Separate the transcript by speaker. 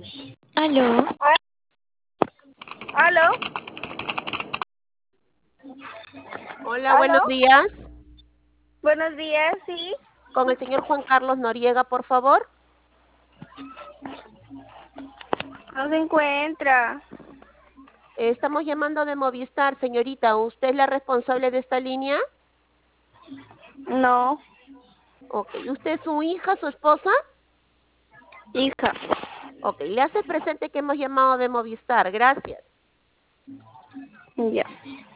Speaker 1: Aló,
Speaker 2: ¿Aló?
Speaker 3: Hola,
Speaker 2: ¿Aló?
Speaker 3: buenos días.
Speaker 2: Buenos días, sí.
Speaker 3: Con el señor Juan Carlos Noriega, por favor.
Speaker 2: No se encuentra.
Speaker 3: Estamos llamando de Movistar, señorita. ¿Usted es la responsable de esta línea?
Speaker 2: No,
Speaker 3: Ok. ¿Usted es su hija, su esposa?
Speaker 2: hija.
Speaker 3: Ok. Le hace presente que hemos llamado de Movistar. Gracias.
Speaker 2: Ya.